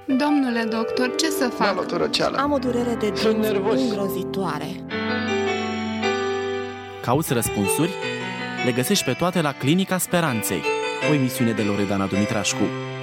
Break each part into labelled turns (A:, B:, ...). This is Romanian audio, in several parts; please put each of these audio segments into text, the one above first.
A: Domnule doctor, ce să fac?
B: Da, doctor Răceală.
C: Am o durere de dinți îngrozitoare.
D: Cauți răspunsuri? Le găsești pe toate la Clinica Speranței, o emisiune de Loredana Dumitrașcu.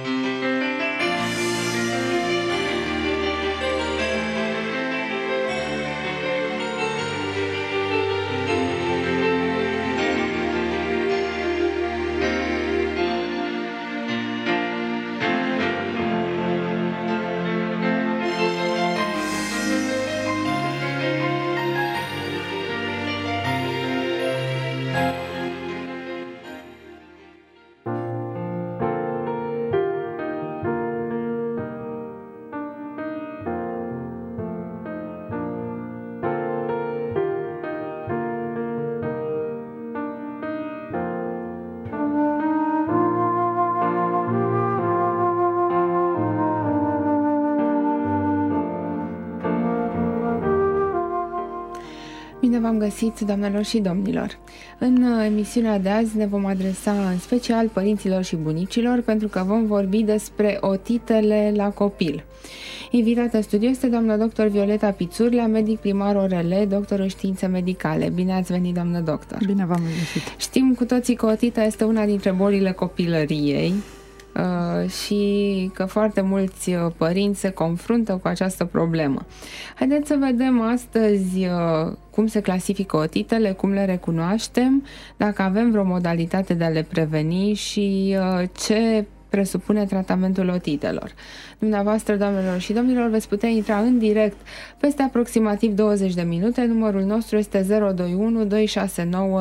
A: Bine v-am găsit, doamnelor și domnilor! În emisiunea de azi ne vom adresa în special părinților și bunicilor, pentru că vom vorbi despre otitele la copil. Invitată în studio este doamna doctor Violeta Pițurlea, medic primar ORL, doctor în științe medicale. Bine ați venit, doamnă doctor!
E: Bine v-am găsit!
A: Știm cu toții că otita este una dintre bolile copilăriei și că foarte mulți părinți se confruntă cu această problemă. Haideți să vedem astăzi cum se clasifică otitele, cum le recunoaștem, dacă avem vreo modalitate de a le preveni și ce presupune tratamentul otitelor. Dumneavoastră, doamnelor și domnilor, veți putea intra în direct peste aproximativ 20 de minute. Numărul nostru este 021 269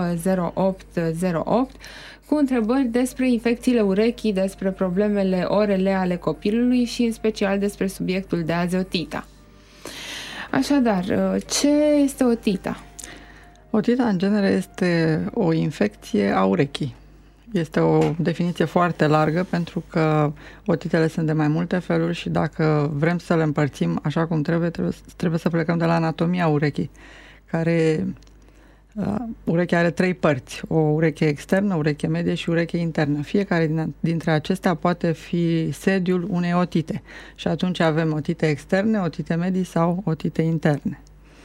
A: 0808 cu întrebări despre infecțiile urechii, despre problemele ORL ale copilului și în special despre subiectul de azi, otita. Așadar, ce este otita?
E: Otita, în genere, este o infecție a urechii. Este o definiție foarte largă pentru că otitele sunt de mai multe feluri și dacă vrem să le împărțim așa cum trebuie să plecăm de la anatomia urechii, care urechea are 3 părți, o ureche externă, ureche medie și ureche internă. Fiecare dintre acestea poate fi sediul unei otite și atunci avem otite externe, otite medii sau otite interne.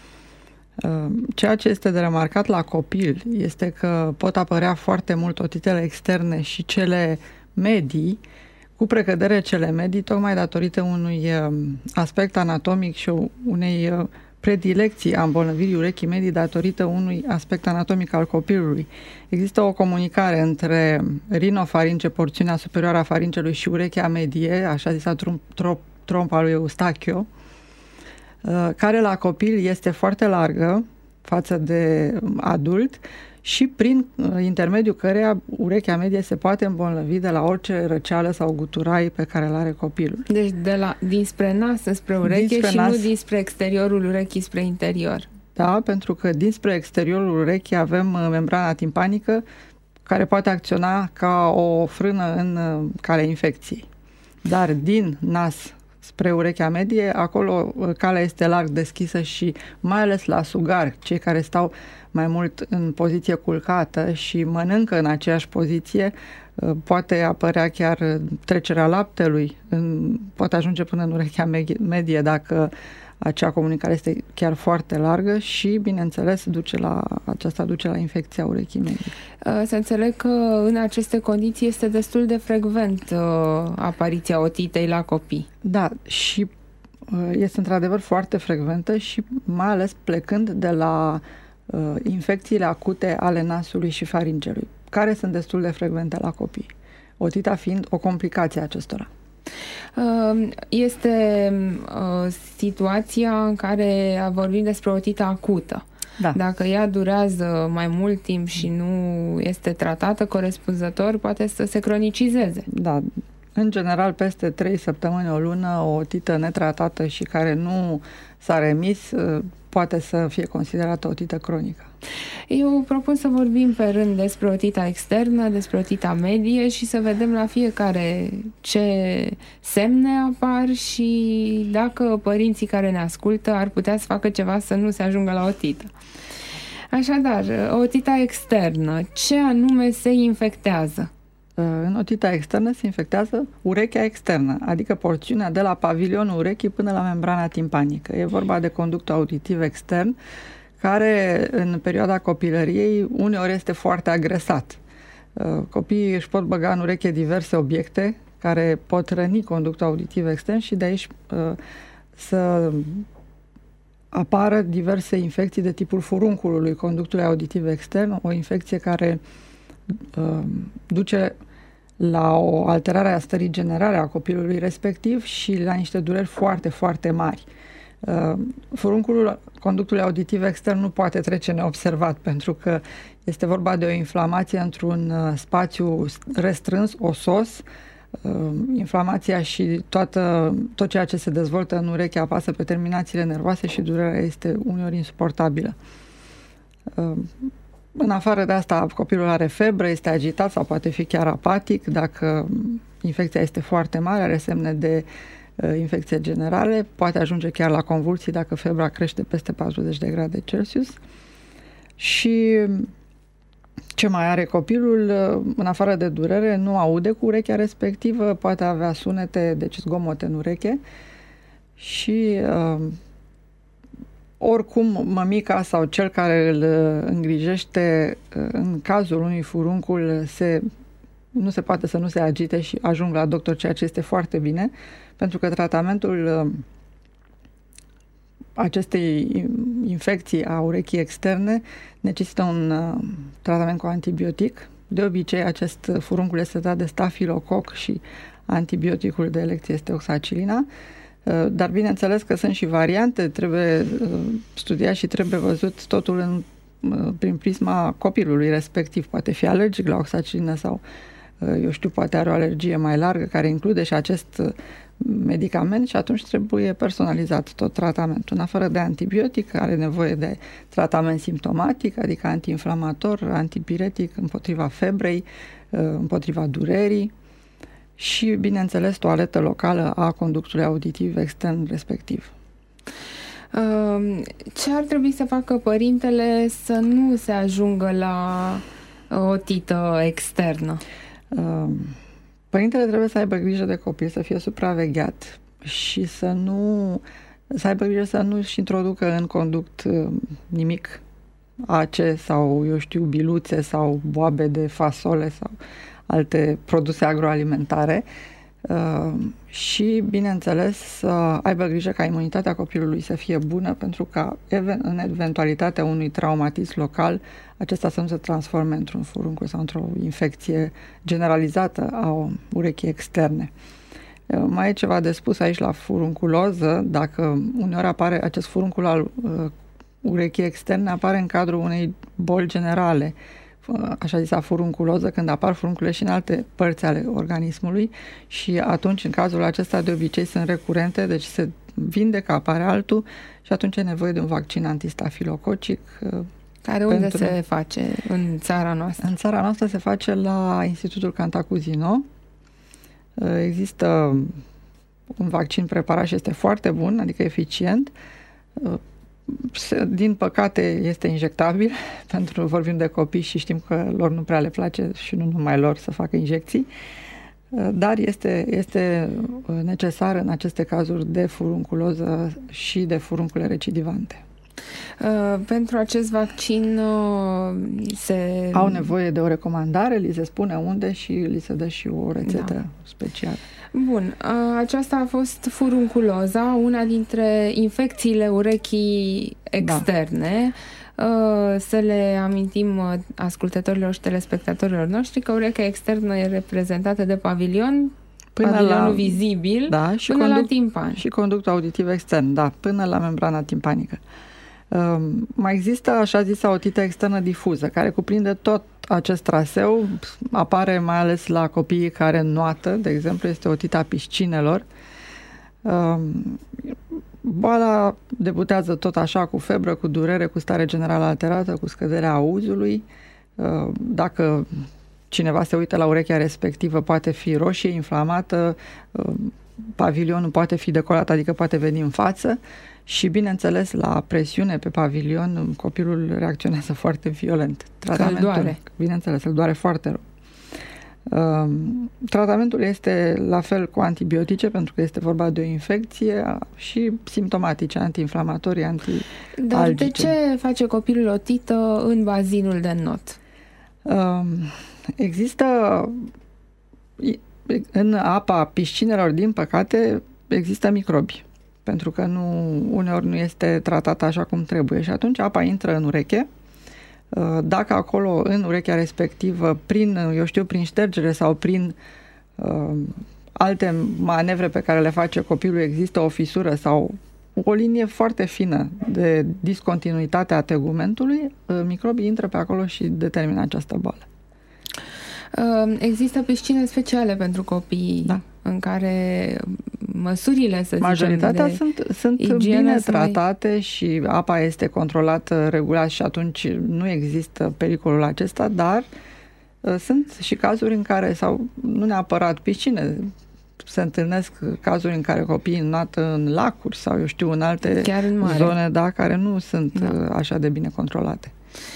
E: Ceea ce este de remarcat la copil este că pot apărea foarte mult otitele externe și cele medii, cu precădere cele medii, tocmai datorită unui aspect anatomic și unei predilecții a îmbolnăvirii urechii medii datorită unui aspect anatomic al copilului. Există o comunicare între rinofaringe, porțiunea superioară a faringelui, și urechea medie, așa zisa trompa lui Eustachio, care la copil este foarte largă față de adult și prin intermediul căreia urechea medie se poate îmbolnăvi de la orice răceală sau guturai pe care îl are copilul.
A: Deci dinspre nas spre ureche și nu dinspre exteriorul urechii spre interior.
E: Da, pentru că dinspre exteriorul urechii avem membrana timpanică care poate acționa ca o frână în calea infecției. Dar din nas spre urechea medie, acolo calea este larg deschisă și mai ales la sugar, cei care stau mai mult în poziție culcată și mănâncă în aceeași poziție, poate apărea chiar trecerea laptelui, poate ajunge până în urechea medie dacă acea comunicare este chiar foarte largă și, bineînțeles, aceasta duce la infecția urechii medii.
A: Să înțeleg că în aceste condiții este destul de frecvent apariția otitei la copii.
E: Da, și este într-adevăr foarte frecventă și mai ales plecând de la infecțiile acute ale nasului și faringelui, care sunt destul de frecvente la copii, otita fiind o complicație a acestora.
A: Este situația în care vorbim despre otita acută.
E: Da.
A: Dacă ea durează mai mult timp și nu este tratată corespunzător, poate să se cronicizeze.
E: Da. În general, peste 3 săptămâni, o lună, o otită netratată și care nu s-a remis, poate să fie considerată otită cronică.
A: Eu propun să vorbim pe rând despre otita externă, despre otita medie și să vedem la fiecare ce semne apar și dacă părinții care ne ascultă ar putea să facă ceva să nu se ajungă la otită. Așadar, otita externă, ce anume se infectează?
E: În otita externă se infectează urechea externă, adică porțiunea de la pavilionul urechii până la membrana timpanică. E vorba de conductul auditiv extern, care în perioada copilăriei uneori este foarte agresat. Copiii își pot băga în ureche diverse obiecte care pot răni conductul auditiv extern și de aici să apară diverse infecții de tipul furunculului conductului auditiv extern, o infecție care duce la o alterare a stării generale a copilului respectiv și la niște dureri foarte, foarte mari. Furunculul conductului auditiv extern nu poate trece neobservat, pentru că este vorba de o inflamație într-un spațiu restrâns, osos. Inflamația și tot ceea ce se dezvoltă în ureche apasă pe terminațiile nervoase și durerea este uneori insuportabilă. În afară de asta, copilul are febră, este agitat sau poate fi chiar apatic. Dacă infecția este foarte mare, are semne de infecție generale, poate ajunge chiar la convulsii dacă febra crește peste 40 de grade Celsius. Și ce mai are copilul, în afară de durere, nu aude cu urechea respectivă, poate avea sunete, deci zgomote în ureche și oricum mămica sau cel care îl îngrijește în cazul unui furuncul nu se poate să nu se agite și ajung la doctor, ceea ce este foarte bine, pentru că tratamentul acestei infecții a urechii externe necesită un tratament cu antibiotic. De obicei, acest furuncul este dat de stafilococ și antibioticul de elecție este oxacilina, dar bineînțeles că sunt și variante, trebuie studiat și trebuie văzut totul prin prisma copilului respectiv. Poate fi alergic la oxacilină sau, eu știu, poate are o alergie mai largă care include și acest medicament și atunci trebuie personalizat tot tratamentul. În afară de antibiotic, are nevoie de tratament simptomatic, adică antiinflamator, antipiretic împotriva febrei, împotriva durerii și, bineînțeles, toaletă locală a conductului auditiv extern respectiv.
A: Ce ar trebui să facă părintele să nu se ajungă la otită externă?
E: Părintele trebuie să aibă grijă de copil, să fie supravegheat și să aibă grijă să nu își introducă în conduct nimic ace sau, eu știu, biluțe sau boabe de fasole sau alte produse agroalimentare și, bineînțeles, să aibă grijă ca imunitatea copilului să fie bună, pentru că în eventualitatea unui traumatism local, acesta să nu se transforme într-un furuncul sau într-o infecție generalizată a urechii externe. Mai e ceva de spus aici la furunculoză. Dacă uneori apare acest furuncul al urechii externe, apare în cadrul unei boli generale, așa zisa furunculoză, când apar furuncule și în alte părți ale organismului și atunci, în cazul acesta, de obicei sunt recurente, deci se vindecă, apare altul și atunci e nevoie de un vaccin antistafilococic.
A: Care unde se face în țara noastră?
E: În țara noastră se face la Institutul Cantacuzino. Există un vaccin preparat și este foarte bun, adică eficient. Din păcate este injectabil, pentru vorbim de copii și știm că lor nu prea le place și nu numai lor să facă injecții, dar este necesar în aceste cazuri de furunculoză și de furuncule recidivante.
A: Pentru acest vaccin
E: au nevoie de o recomandare, li se spune unde și li se dă și o rețetă specială.
A: Bun, aceasta a fost furunculoza, una dintre infecțiile urechii externe. Să le amintim ascultătorilor și telespectatorilor noștri că urechea externă e reprezentată de pavilionul vizibil, și până la timpan.
E: Și conductul auditiv extern, până la membrana timpanică. Mai există așa zisa otită externă difuză, care cuprinde tot acest traseu, apare mai ales la copiii care înnoată, de exemplu, este otita piscinelor. Boala debutează tot așa, cu febră, cu durere, cu stare generală alterată, cu scăderea auzului. Dacă cineva se uită la urechea respectivă, poate fi roșie, inflamată, pavilionul poate fi decolat, adică poate veni în față. Și, bineînțeles, la presiune pe pavilion, copilul reacționează foarte violent.
A: Că îl doare.
E: Bineînțeles, îl doare foarte rău. Tratamentul este la fel cu antibiotice, pentru că este vorba de o infecție, și simptomatice, antiinflamatorii, antialgice.
A: Dar de ce face copilul otită în bazinul de not?
E: Există în apa piscinelor, din păcate, există microbi, pentru că uneori nu este tratată așa cum trebuie și atunci apa intră în ureche. Dacă acolo, în urechea respectivă, prin ștergere sau prin alte manevre pe care le face copilul, există o fisură sau o linie foarte fină de discontinuitate a tegumentului, microbii intră pe acolo și determină această boală.
A: Există piscine speciale pentru copii, da, în care măsurile, să
E: majoritatea
A: zicem,
E: sunt bine tratate și apa este controlată regulat și atunci nu există pericolul acesta, dar sunt și cazuri în care, sau nu neapărat piscine, se întâlnesc cazuri în care copiii înnată în lacuri sau, eu știu, în alte zone, da, care nu sunt așa de bine controlate.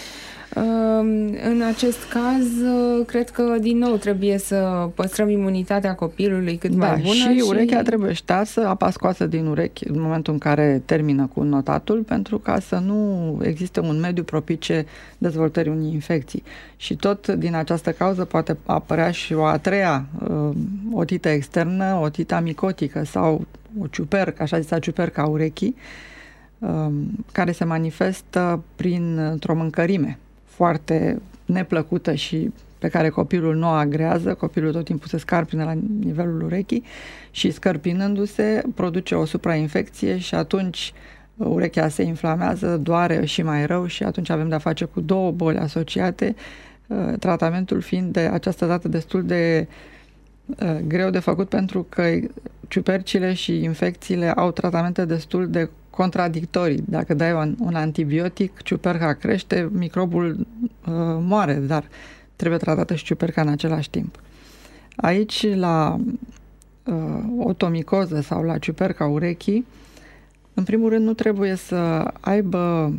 A: În acest caz, cred că din nou trebuie să păstrăm imunitatea copilului cât mai bună.
E: Și urechea trebuie ștearsă, apa scoasă din urechi în momentul în care termină cu notatul, pentru ca să nu existe un mediu propice dezvoltării unei infecții. Și tot din această cauză poate apărea și o a treia otită externă, otita micotică sau o ciupercă, așa zisă ciuperca a urechii, care se manifestă printr-o mâncărime foarte neplăcută și pe care copilul nu o agrează. Copilul tot timpul se scarpină la nivelul urechii și, scărpinându-se, produce o suprainfecție și atunci urechea se inflamează, doare și mai rău și atunci avem de-a face cu două boli asociate, tratamentul fiind de această dată destul de greu de făcut, pentru că ciupercile și infecțiile au tratamente destul de contradictorii. Dacă dai un antibiotic, ciuperca crește, microbul moare, dar trebuie tratată și ciuperca în același timp. Aici, la otomicoză sau la ciuperca urechii, în primul rând nu trebuie să aibă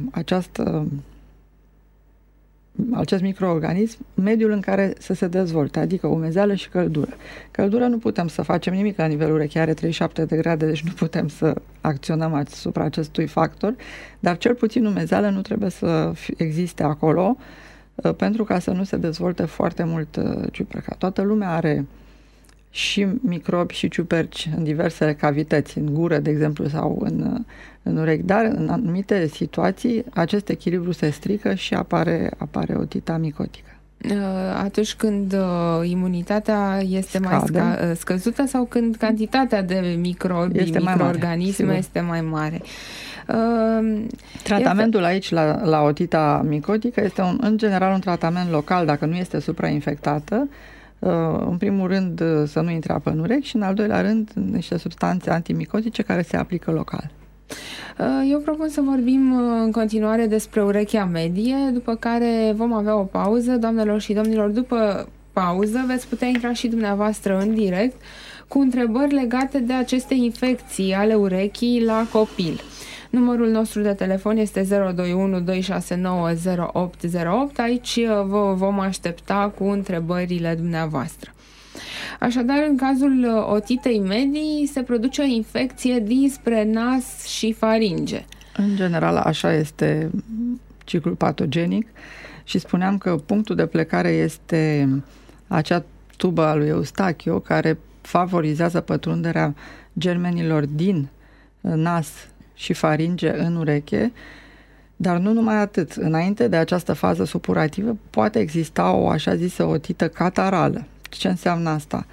E: acest microorganism mediul în care să se dezvolte, adică umezeală și căldură. Căldură nu putem să facem nimic la nivelul urechii, are 37 de grade, deci nu putem să acționăm asupra acestui factor, dar cel puțin umezeală nu trebuie să existe acolo, pentru ca să nu se dezvolte foarte mult ciuperca. Toată lumea are și microbi și ciuperci în diversele cavități, în gură, de exemplu, sau în urechi, dar în anumite situații acest echilibru se strică și apare otita micotică.
A: Atunci când imunitatea este mai scăzută sau când cantitatea de microorganisme este mai mare.
E: Tratamentul aici la otita micotică este în general un tratament local dacă nu este suprainfectată. În primul rând să nu intre apă în urechi și în al doilea rând niște substanțe antimicotice care se aplică local.
A: Eu propun să vorbim în continuare despre urechea medie, după care vom avea o pauză. Doamnelor și domnilor, după pauză veți putea intra și dumneavoastră în direct cu întrebări legate de aceste infecții ale urechii la copil. Numărul nostru de telefon este 021 269 0808. Aici vă vom aștepta cu întrebările dumneavoastră. Așadar, în cazul otitei medii se produce o infecție dinspre nas și faringe.
E: În general, așa este ciclul patogenic și spuneam că punctul de plecare este acea tubă a lui Eustachio care favorizează pătrunderea germenilor din nas și faringe în ureche, dar nu numai atât. Înainte de această fază supurativă poate exista o așa zisă otită catarală. Ce înseamnă asta?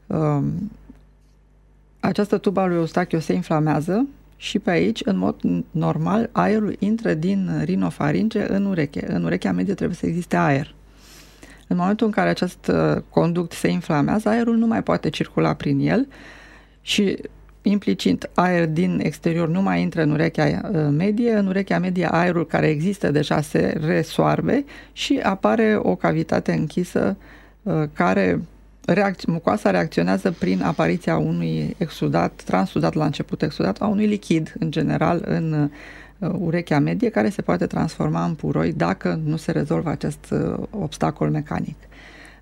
E: Această tubă a lui Eustachio se inflamează și pe aici, în mod normal, aerul intră din rinofaringe în ureche. În urechea medie trebuie să existe aer. În momentul în care acest conduct se inflamează, aerul nu mai poate circula prin el și implicit aer din exterior nu mai intră în urechea medie. În urechea medie aerul care există deja se resoarbe și apare o cavitate închisă care mucoasa reacționează prin apariția unui exudat, transudat la început exudat, a unui lichid în general în urechea medie care se poate transforma în puroi dacă nu se rezolvă acest obstacol mecanic.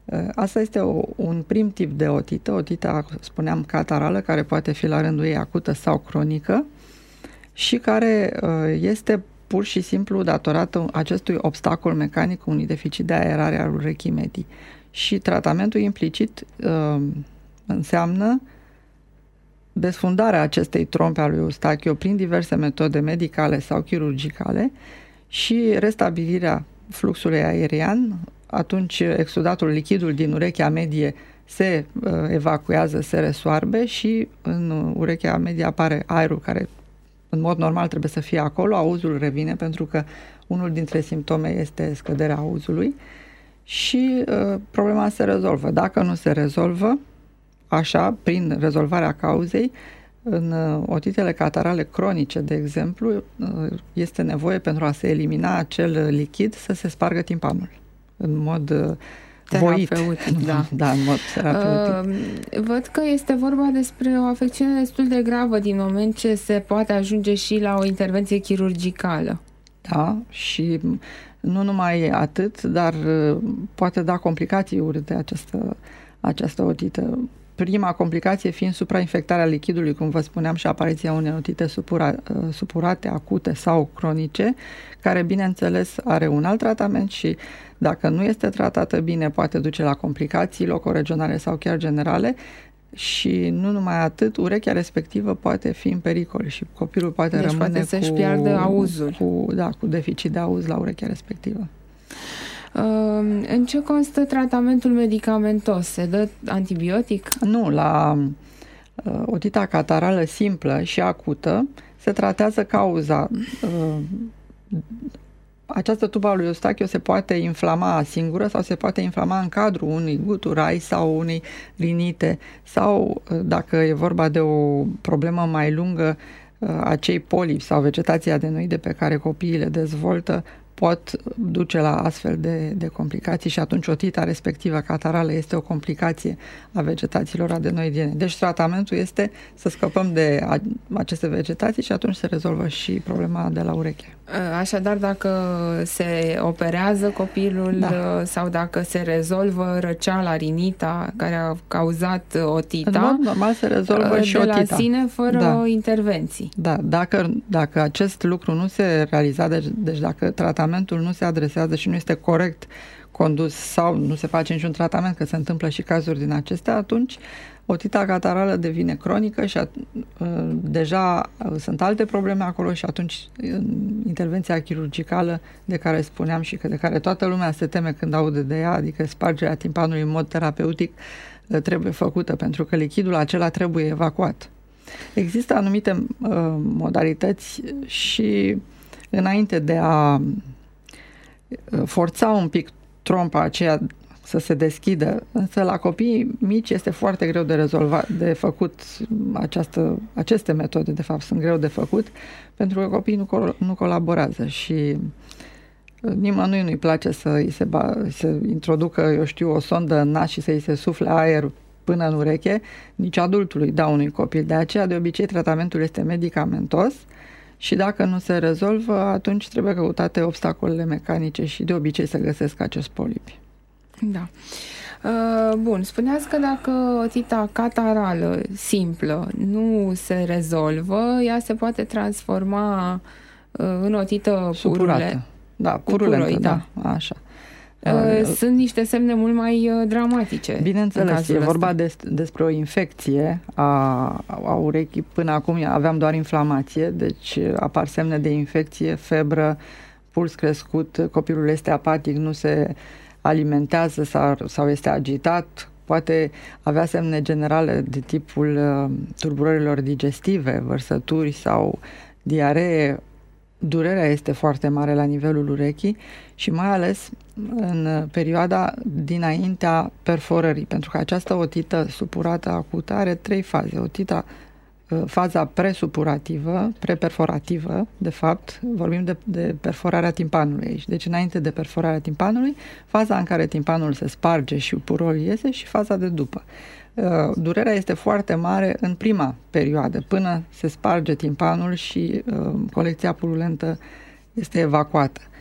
E: Asta este un prim tip de otită, otita, spuneam, catarală, care poate fi la rândul ei acută sau cronică și care este pur și simplu datorată acestui obstacol mecanic, unui deficit de aerare al urechii medii. Și tratamentul implicit înseamnă desfundarea acestei trompe a lui Eustachiu prin diverse metode medicale sau chirurgicale și restabilirea fluxului aerian. Atunci exudatul, lichidul din urechea medie se evacuează, se resoarbe și în urechea medie apare aerul care în mod normal trebuie să fie acolo, auzul revine pentru că unul dintre simptome este scăderea auzului și problema se rezolvă. Dacă nu se rezolvă așa, prin rezolvarea cauzei, în otitele catarale cronice, de exemplu, este nevoie pentru a se elimina acel lichid să se spargă timpanul în mod voit. Da, în mod terapeutic.
A: Văd că este vorba despre o afecțiune destul de gravă din moment ce se poate ajunge și la o intervenție chirurgicală.
E: Da, și nu numai atât, dar poate da complicații urâte această otită. Prima complicație fiind suprainfectarea lichidului, cum vă spuneam, și apariția unei otite supurate, acute sau cronice, care, bineînțeles, are un alt tratament și dacă nu este tratată bine, poate duce la complicații locoregionale sau chiar generale și nu numai atât, urechea respectivă poate fi în pericol și copilul poate rămâne
A: să-și piardă auzul.
E: Cu deficit de auz la urechea respectivă.
A: În ce constă tratamentul medicamentos? Se dă antibiotic?
E: Nu, la otita catarală simplă și acută se tratează cauza. Această tubă a lui Eustachiu se poate inflama singură sau se poate inflama în cadrul unui guturai sau unei rinite sau, dacă e vorba de o problemă mai lungă, acei polipi sau vegetații adenoide pe care copiii le dezvoltă pot duce la astfel de complicații și atunci otita respectivă catarală este o complicație a vegetațiilor adenoidiene. Deci tratamentul este să scăpăm de aceste vegetații și atunci se rezolvă și problema de la ureche.
A: Așadar, dacă se operează copilul sau dacă se rezolvă răceala, rinita care a cauzat otita,
E: în mod normal se rezolvă și otita.
A: De la sine, fără intervenții.
E: Da, dacă acest lucru nu se realizează, deci dacă tratamentul nu se adresează și nu este corect condus sau nu se face niciun tratament, că se întâmplă și cazuri din acestea, atunci otita catarală devine cronică și deja sunt alte probleme acolo și atunci intervenția chirurgicală de care spuneam și de care toată lumea se teme când aude de ea, adică spargerea timpanului în mod terapeutic, trebuie făcută pentru că lichidul acela trebuie evacuat. Există anumite modalități și înainte de a forța un pic trompa aceea să se deschidă, însă la copii mici este foarte greu de rezolvat, de făcut aceste metode, de fapt, sunt greu de făcut, pentru că copiii nu colaborează și nimănui nu-i place să introducă, eu știu, o sondă în nas și să-i se sufle aer până în ureche, nici adultului da unui copil. De aceea, de obicei, tratamentul este medicamentos și dacă nu se rezolvă, atunci trebuie căutate obstacolele mecanice și de obicei se găsesc acești polipi.
A: Da. Bun, spuneați că dacă otita catarală simplă nu se rezolvă, ea se poate transforma în otită
E: supurată. Da, purulentă, da. Așa.
A: Sunt niște semne mult mai dramatice.
E: Bineînțeles, e vorba despre o infecție a urechii. Până acum aveam doar inflamație, deci apar semne de infecție, febră, puls crescut, copilul este apatic, nu se alimentează sau este agitat, poate avea semne generale de tipul tulburărilor digestive, vărsături sau diaree. Durerea este foarte mare la nivelul urechii și mai ales în perioada dinaintea perforării, pentru că această otită supurată acută are 3 faze. Faza presupurativă, preperforativă, de fapt, vorbim de perforarea timpanului aici. Deci înainte de perforarea timpanului, faza în care timpanul se sparge și purul iese și faza de după. Durerea este foarte mare în prima perioadă, până se sparge timpanul și colecția purulentă este evacuată.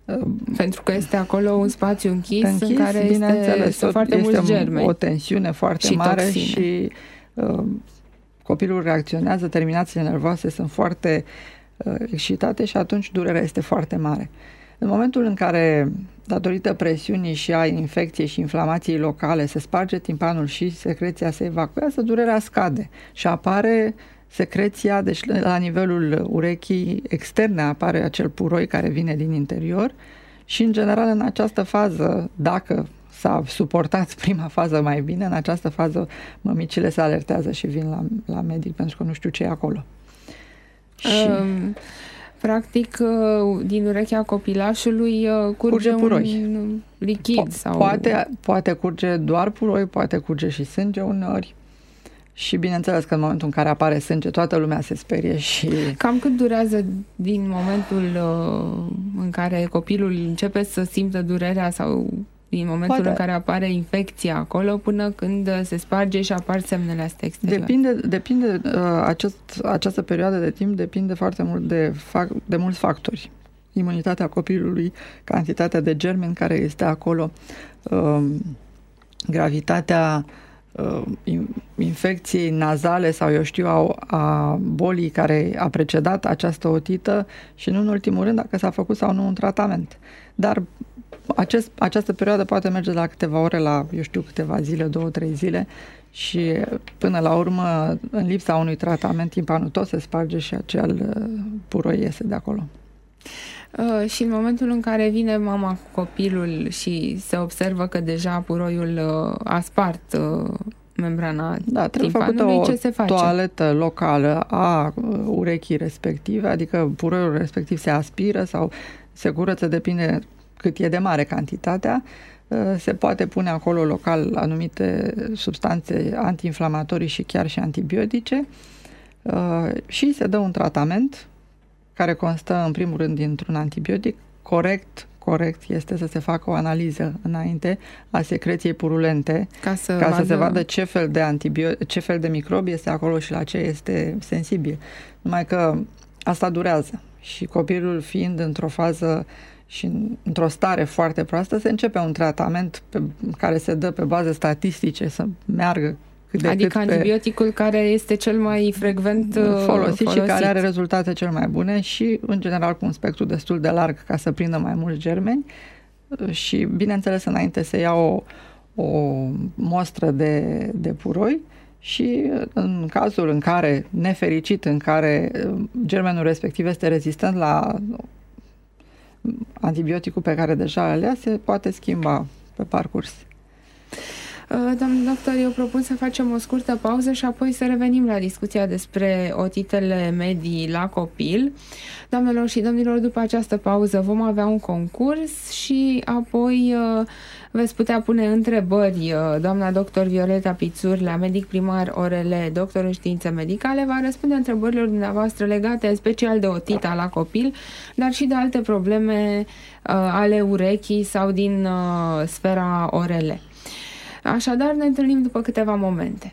A: Pentru că este acolo un spațiu închis în care sunt foarte mulți germeni.
E: O tensiune foarte
A: și
E: mare
A: toxine.
E: Și copilul reacționează, terminațiile nervoase sunt foarte excitate și atunci durerea este foarte mare. În momentul în care, datorită presiunii și a infecției și inflamației locale, se sparge timpanul și secreția se evacuează, durerea scade și apare secreția, deci la nivelul urechii externe apare acel puroi care vine din interior și, în general, în această fază, dacă s-a suportat prima fază mai bine, în această fază mămicile se alertează și vin la medic pentru că nu știu ce e acolo.
A: Practic, din urechea copilașului curge un lichid.
E: Poate curge doar puroi, poate curge și sânge uneori. Și bineînțeles că în momentul în care apare sânge, toată lumea se sperie și...
A: Cam cât durează din momentul în care copilul începe să simtă durerea sau din momentul în care apare infecția acolo până când se sparge și apar semnele astea exterioare?
E: Depinde această perioadă de timp depinde foarte mult de mulți factori. Imunitatea copilului, cantitatea de germeni care este acolo, gravitatea infecției nazale sau eu știu a bolii care a precedat această otită și nu în ultimul rând dacă s-a făcut sau nu un tratament. Dar această perioadă poate merge la câteva ore, la eu știu câteva zile, 2-3 zile și până la urmă în lipsa unui tratament timpanul tot se sparge și acel puroi iese de acolo.
A: Și în momentul în care vine mama cu copilul și se observă că deja puroiul a spart membrana timpanului, ce se face?
E: Toaletă locală a urechii respective, adică puroiul respectiv se aspiră sau se curăță, depinde cât e de mare cantitatea. Se poate pune acolo local anumite substanțe antiinflamatorii și chiar și antibiotice și se dă un tratament care constă în primul rând dintr-un antibiotic. Corect este să se facă o analiză înainte a secreției purulente ca să se vadă ce fel de microbi este acolo și la ce este sensibil. Numai că asta durează și copilul fiind într-o fază și într-o stare foarte proastă, se începe un tratament care se dă pe baze statistice să meargă
A: adică antibioticul care este cel mai frecvent folosit
E: și care are rezultate cel mai bune și, în general, cu un spectru destul de larg ca să prindă mai mulți germeni și, bineînțeles, înainte se ia o mostră de puroi și în cazul în care, nefericit, în care germenul respectiv este rezistent la antibioticul pe care deja îl ia, se poate schimba pe parcurs.
A: Doamne doctor, eu propun să facem o scurtă pauză și apoi să revenim la discuția despre otitele medii la copil. Doamnelor și domnilor, după această pauză vom avea un concurs și apoi veți putea pune întrebări. Doamna doctor Violeta Pițurlea, medic primar ORL, doctor în științe medicale, va răspunde întrebărilor dumneavoastră legate în special de otita la copil, dar și de alte probleme ale urechii sau din sfera ORL. Așadar, ne întâlnim după câteva momente.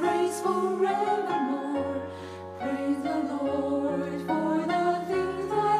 B: Praise the Lord for the things that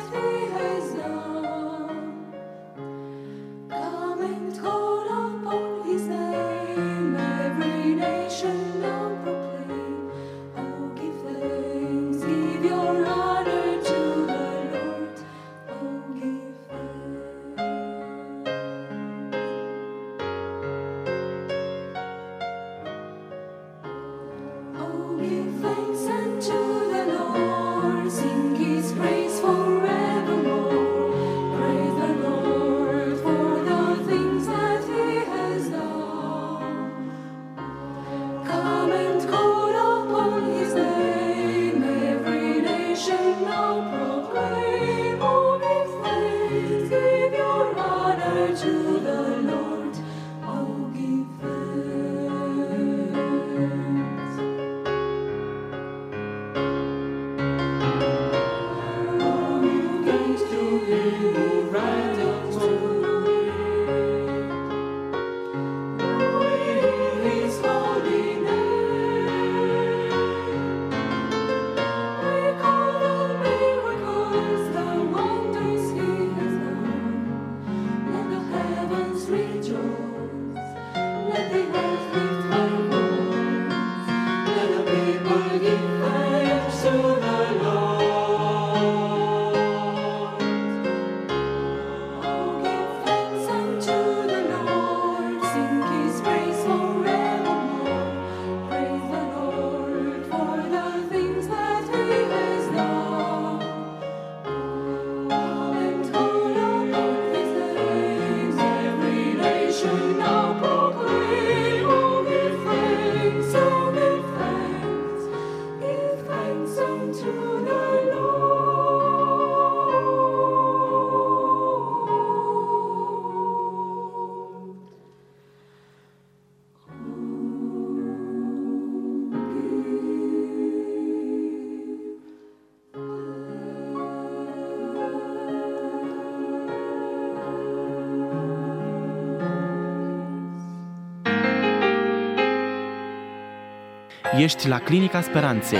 D: Ești la Clinica Speranței.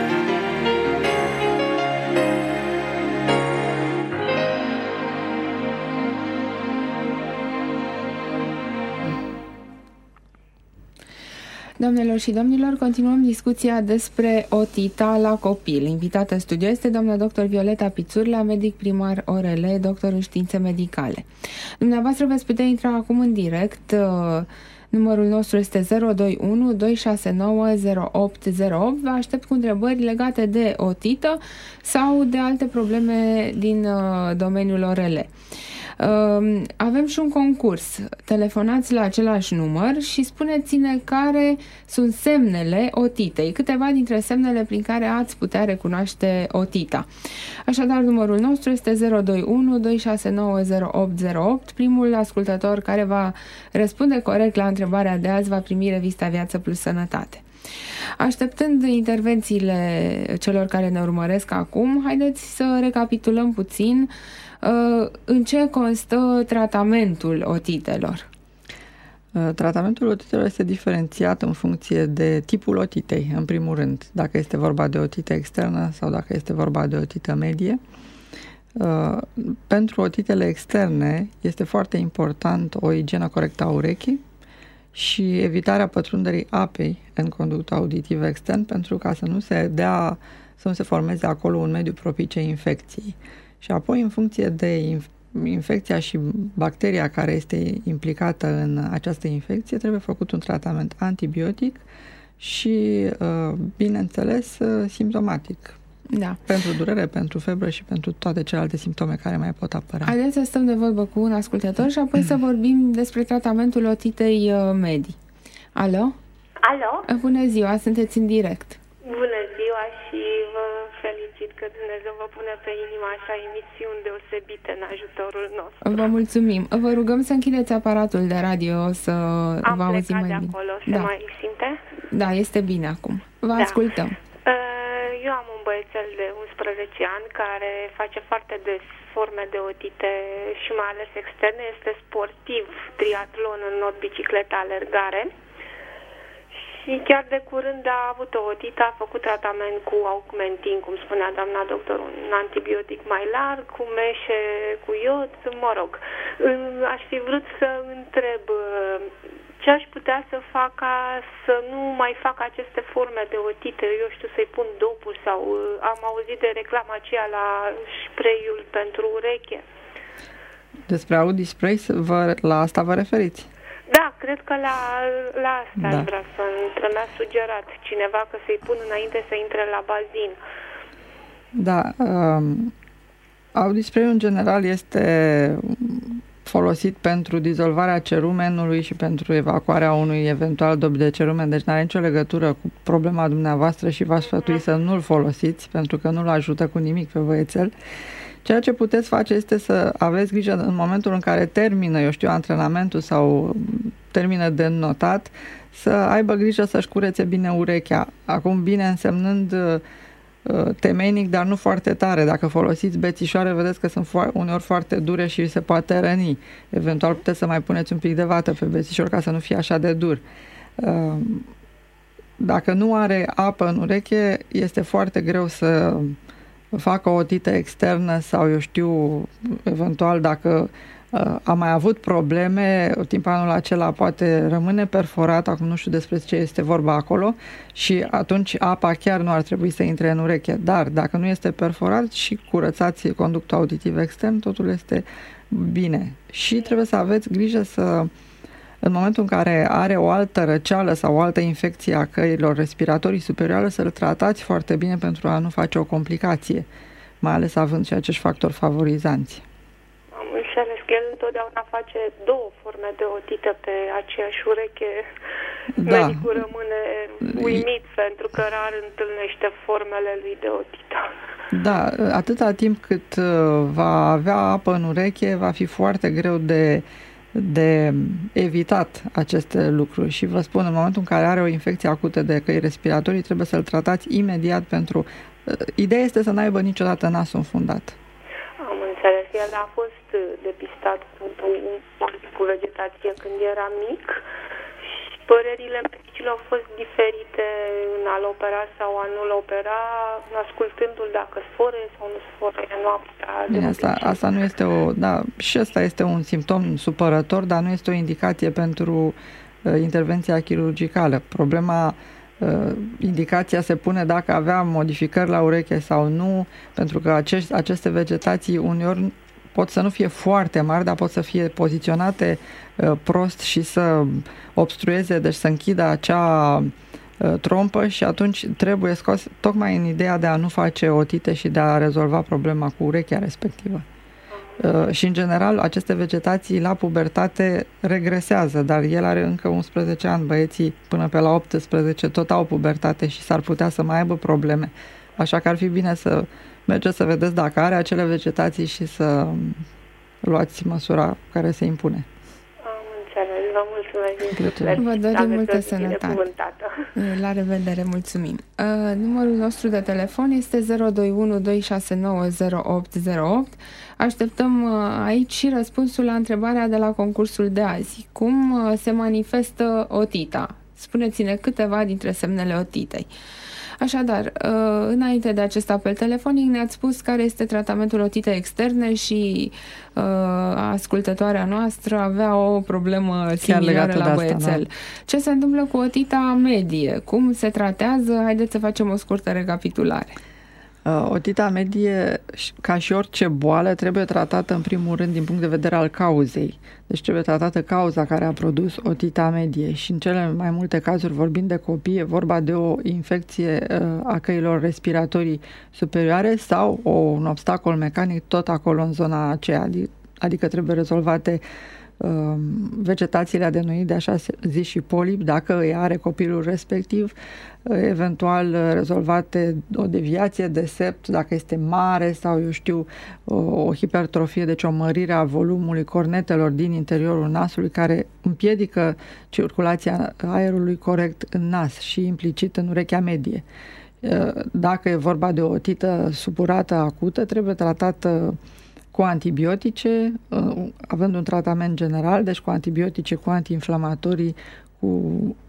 A: Doamnelor și domnilor, continuăm discuția despre otita la copil. Invitată în studio este doamna dr. Violeta Pițurla, medic primar ORL, doctor în științe medicale. Dumneavoastră veți putea intra acum în direct. Numărul nostru este 021 269 0808. Vă aștept cu întrebări legate de otită sau de alte probleme din domeniul ORL. Avem și un concurs. Telefonați la același număr și spuneți-ne care sunt semnele otitei, câteva dintre semnele prin care ați putea recunoaște otita. Așadar, numărul nostru este 021 269 0808. Primul ascultător care va răspunde corect la întrebarea de azi va primi revista Viață plus Sănătate. Așteptând intervențiile celor care ne urmăresc acum, haideți să recapitulăm puțin în ce constă tratamentul otitelor.
E: Tratamentul otitelor este diferențiat în funcție de tipul otitei, în primul rând, dacă este vorba de otită externă sau dacă este vorba de otită medie. Pentru otitele externe este foarte important o igienă corectă a urechii și evitarea pătrunderii apei în conductul auditiv extern, pentru ca să nu se formeze acolo un mediu propice infecției. Și apoi, în funcție de infecția și bacteria care este implicată în această infecție, trebuie făcut un tratament antibiotic și, bineînțeles, simptomatic.
A: Da.
E: Pentru durere, pentru febră și pentru toate celelalte simptome care mai pot apărea.
A: Haideți să stăm de vorbă cu un ascultător și apoi să vorbim despre tratamentul otitei medii. Alo?
B: Alo?
A: Bună ziua, sunteți în direct.
B: Bună ziua și vă felicit că Dumnezeu vă pune pe inima așa emisiuni deosebite în ajutorul nostru.
A: Vă mulțumim. Vă rugăm să închideți aparatul de radio să vă auzim mai bine.
B: Am plecat de acolo, se mai simte?
A: Da, este bine acum. Vă ascultăm.
B: Eu am un băiețel de 11 ani care face foarte des forme de otite și mai ales externe. Este sportiv, triatlon, înot, bicicletă, alergare. Și chiar de curând a avut o otită, a făcut tratament cu Augmentin, cum spunea doamna doctor, un antibiotic mai larg, cu meșe, cu iod, mă rog. Aș fi vrut să întreb ce aș putea să fac ca să nu mai fac aceste forme de otite, eu știu, să-i pun dopuri sau am auzit de reclama aceea la spray-ul pentru ureche.
E: Despre Audi Spray, la asta vă referiți?
B: Da, cred că la asta aș vrea să mi-a sugerat cineva că să-i pun înainte să intre la bazin.
E: Da, Audi Spray în general este folosit pentru dizolvarea cerumenului și pentru evacuarea unui eventual dop de cerumen, deci nu are nicio legătură cu problema dumneavoastră și v-aș sfătui să nu-l folosiți, pentru că nu-l ajută cu nimic pe băiețel. Ceea ce puteți face este să aveți grijă în momentul în care termină, antrenamentul sau termină de înnotat, să aibă grijă să-și curețe bine urechea. Acum, bine însemnând temeinic, dar nu foarte tare. Dacă folosiți bețișoare, vedeți că sunt uneori foarte dure și se poate răni. Eventual puteți să mai puneți un pic de vată pe bețișor ca să nu fie așa de dur. Dacă nu are apă în ureche, este foarte greu să facă o otită externă sau, eventual dacă a mai avut probleme, timpanul acela poate rămâne perforat, acum nu știu despre ce este vorba acolo și atunci apa chiar nu ar trebui să intre în ureche, dar dacă nu este perforat și curățați conductul auditiv extern, totul este bine. Și trebuie să aveți grijă în momentul în care are o altă răceală sau o altă infecție a căilor respiratorii superioare, să-l tratați foarte bine pentru a nu face o complicație, mai ales având și acești factori favorizanți.
B: Am înțeles că el întotdeauna face două forme de otită pe aceeași ureche. Da. Medicul rămâne uimit pentru că rar întâlnește formele lui de otită.
E: Da, atâta timp cât va avea apă în ureche, va fi foarte greu de evitat aceste lucruri și vă spun, în momentul în care are o infecție acută de căi respiratorii, trebuie să-l tratați imediat Ideea este să n-aibă niciodată nasul înfundat.
B: Am înțeles. El a fost depistat cu vegetație când era mic Părerile medicilor au fost diferite în a-l opera sau a nu-l opera, ascultându-l dacă sfără sau nu sfără noaptea.
E: Bine, asta nu este o... Da, și ăsta este un simptom supărător, dar nu este o indicație pentru intervenția chirurgicală. Indicația se pune dacă avea modificări la ureche sau nu, pentru că aceste vegetații uneori pot să nu fie foarte mari, dar pot să fie poziționate prost și să obstrueze, deci să închidă acea trompă și atunci trebuie scos tocmai în ideea de a nu face otite și de a rezolva problema cu urechea respectivă. Și în general aceste vegetații la pubertate regresează, dar el are încă 11 ani, băieții până pe la 18 tot au pubertate și s-ar putea să mai aibă probleme. Așa că ar fi bine să mergeți să vedeți dacă are acele vegetații și să luați măsura care se impune.
B: Am înțeles, vă mulțumesc.
A: Vă dorim multă sănătate. La revedere, mulțumim. Numărul nostru de telefon este 021 269 0808. Așteptăm aici și răspunsul la întrebarea de la concursul de azi. Cum se manifestă otita? Spuneți-ne câteva dintre semnele otitei. Așadar, înainte de acest apel telefonic ne-ați spus care este tratamentul otitei externe și ascultătoarea noastră avea o problemă similară la băiețel. Da. Ce se întâmplă cu otita medie? Cum se tratează? Haideți să facem o scurtă recapitulare.
E: Otita medie, ca și orice boală, trebuie tratată în primul rând din punct de vedere al cauzei. Deci trebuie tratată cauza care a produs otita medie și în cele mai multe cazuri, vorbind de copii, e vorba de o infecție a căilor respiratorii superioare sau un obstacol mecanic tot acolo în zona aceea, adică trebuie rezolvate vegetațiile adenoide, așa zis, și polip, dacă îi are copilul respectiv, eventual rezolvate o deviație de sept, dacă este mare sau, eu știu, o hipertrofie, deci o mărire a volumului cornetelor din interiorul nasului care împiedică circulația aerului corect în nas și implicit în urechea medie. Dacă e vorba de o otită supurată acută, trebuie tratată cu antibiotice, având un tratament general, deci cu antibiotice, cu antiinflamatorii, cu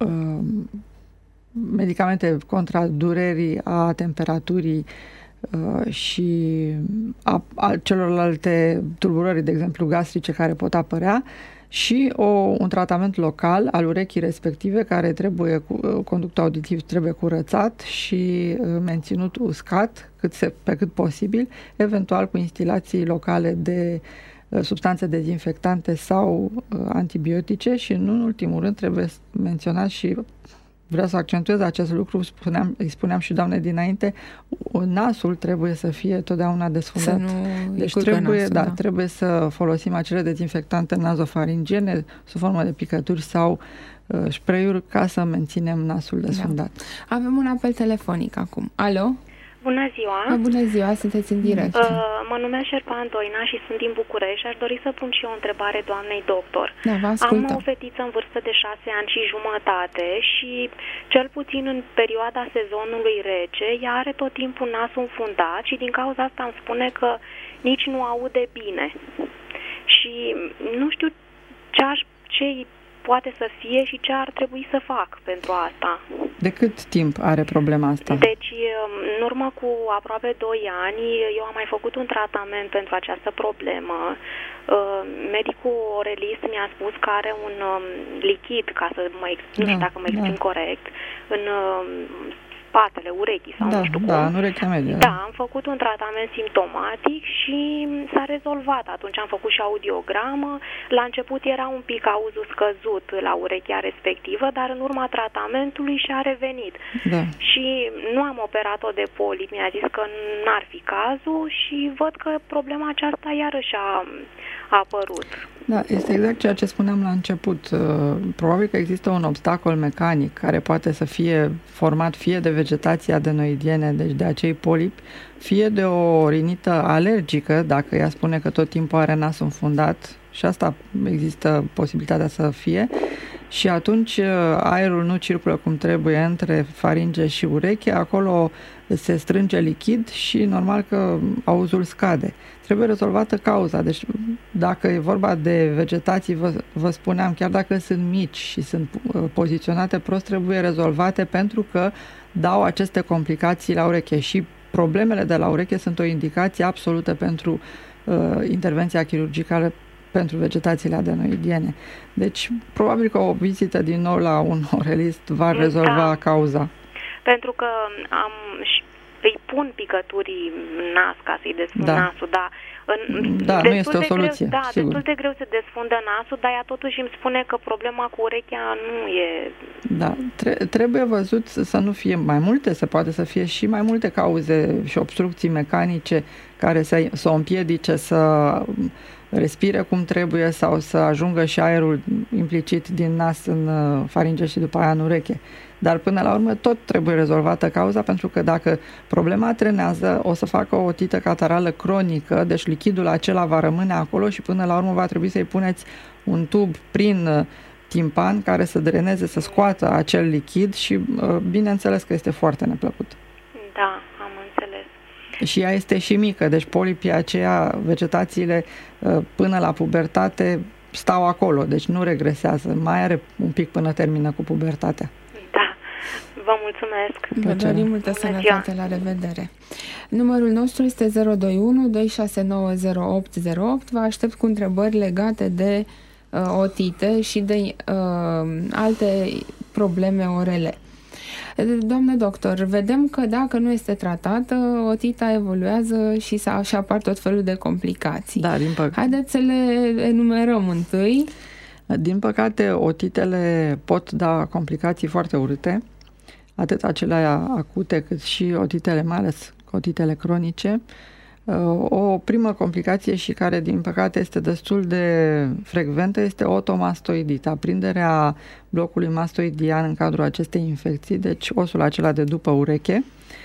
E: medicamente contra durerii, a temperaturii și a celorlalte tulburări, de exemplu gastrice, care pot apărea, și un tratament local al urechii respective, care trebuie, conductul auditiv trebuie curățat și menținut uscat pe cât posibil, eventual cu instilații locale de substanțe dezinfectante sau antibiotice și, nu în ultimul rând, trebuie menționat și vreau să accentuez acest lucru, îi spuneam și doamne dinainte, nasul trebuie să fie totdeauna desfundat. Deci trebuie să folosim acele dezinfectante nazofaringiene sub formă de picături sau spray-uri ca să menținem nasul desfundat.
A: Da. Avem un apel telefonic acum. Alo?
B: Bună ziua!
A: Bună ziua, sunteți în direct.
B: Mă numesc Șerpa Antoina și sunt din București și aș dori să pun și eu o întrebare doamnei doctor.
A: Da, vă ascultăm.
B: Am o fetiță în vârstă de 6 ani și jumătate și cel puțin în perioada sezonului rece ea are tot timpul nasul înfundat și din cauza asta îmi spune că nici nu aude bine. Și nu știu ce poate să fie și ce ar trebui să fac pentru asta.
E: De cât timp are problema asta?
B: Deci, în urmă cu aproape 2 ani, eu am mai făcut un tratament pentru această problemă. Medicul orelist mi-a spus că are un lichid, ca să nu știu dacă mă exprim corect, în spatele urechii sau nu știu cum.
E: În urechea medie.
B: Da, am făcut un tratament simptomatic și s-a rezolvat. Atunci am făcut și audiogramă. La început era un pic auzul scăzut la urechea respectivă, dar în urma tratamentului și-a revenit.
E: Da.
B: Și nu am operat-o de polip, mi-a zis că n-ar fi cazul și văd că problema aceasta iarăși a apărut.
E: Da, este exact ceea ce spuneam la început. Probabil că există un obstacol mecanic care poate să fie format fie de vegetații adenoidiene, deci de acei polipi, fie de o rinită alergică, dacă ea spune că tot timpul are nasul înfundat, și asta există posibilitatea să fie, și atunci aerul nu circulă cum trebuie între faringe și ureche, acolo se strânge lichid și normal că auzul scade. Trebuie rezolvată cauza. Deci dacă e vorba de vegetații, vă spuneam, chiar dacă sunt mici și sunt poziționate prost, trebuie rezolvate pentru că dau aceste complicații la ureche și problemele de la ureche sunt o indicație absolută pentru intervenția chirurgicală pentru vegetațiile adenoidiene. Deci, probabil că o vizită din nou la un orelist va rezolva cauza.
F: Pentru că îi pun picăturii în nas ca să-i desfund nasul, dar
E: nu este o soluție.
F: Destul de greu se desfundă nasul, dar ea totuși îmi spune că problema cu urechea nu e...
E: Da, trebuie văzut să nu fie mai multe, se poate să fie și mai multe cauze și obstrucții mecanice care să o împiedice să respire cum trebuie sau să ajungă și aerul implicit din nas în faringe și după aia în ureche. Dar până la urmă tot trebuie rezolvată cauza, pentru că dacă problema trenează, o să facă o otită catarală cronică, deci lichidul acela va rămâne acolo și până la urmă va trebui să-i puneți un tub prin timpan care să dreneze, să scoată acel lichid și bineînțeles că este foarte neplăcut.
F: Da, am înțeles.
E: Și ea este și mică, deci polipii aceia, vegetațiile până la pubertate stau acolo, deci nu regresează, mai are un pic până termină cu pubertatea.
F: Vă mulțumesc.
A: Vă dorim multă sănătate, la revedere. Numărul nostru este 021 269 0808. Vă aștept cu întrebări legate de otite și de alte probleme orele. Doamnă doctor, vedem că dacă nu este tratată, otita evoluează și apar tot felul de complicații.
E: Da, din păcate.
A: Haideți să le enumerăm întâi.
E: Din păcate, otitele pot da complicații foarte urâte, atât acelea acute cât și otitele, mai ales otitele cronice. O primă complicație și care din păcate este destul de frecventă este otomastoidita, prinderea blocului mastoidian în cadrul acestei infecții, deci osul acela de după ureche.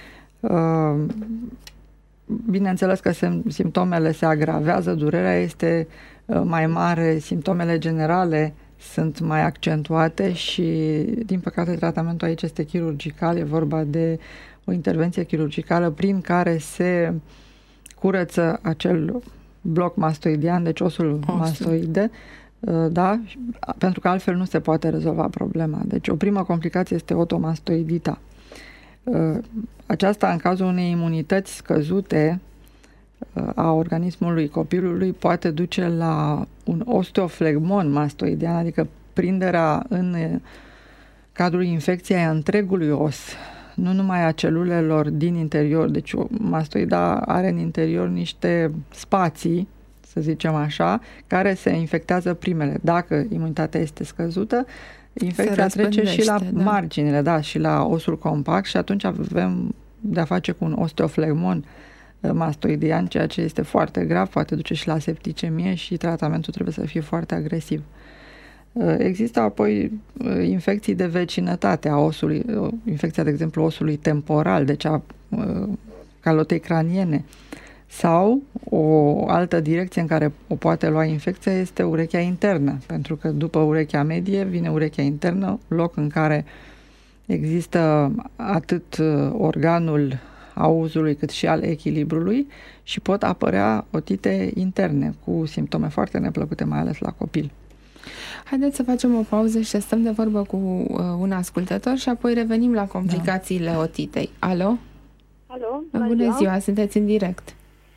E: Bineînțeles că simptomele se agravează, durerea este mai mare, simptomele generale sunt mai accentuate și, din păcate, tratamentul aici este chirurgical. E vorba de o intervenție chirurgicală prin care se curăță acel bloc mastoidian, deci osul mastoide, da? Pentru că altfel nu se poate rezolva problema. Deci o primă complicație este otomastoidita. Aceasta, în cazul unei imunități scăzute a organismului copilului, poate duce la un osteoflegmon mastoidian, adică prinderea în cadrul infecției a întregului os, nu numai a celulelor din interior. Deci mastoida are în interior niște spații, să zicem așa, care se infectează primele. Dacă imunitatea este scăzută, infecția trece și la marginile, da, și la osul compact și atunci avem de-a face cu un osteoflegmon mastoidian, ceea ce este foarte grav, poate duce și la septicemie și tratamentul trebuie să fie foarte agresiv. Există apoi infecții de vecinătate a osului, infecția, de exemplu, osului temporal, deci a calotei craniene, sau o altă direcție în care o poate lua infecția este urechea internă, pentru că după urechea medie vine urechea internă, loc în care există atât organul auzului cât și al echilibrului și pot apărea otite interne cu simptome foarte neplăcute, mai ales la copil.
A: Haideți să facem o pauză și să stăm de vorbă cu un ascultător și apoi revenim la complicațiile otitei. Alo?
G: Alo?
A: Bună ziua, sunteți în direct.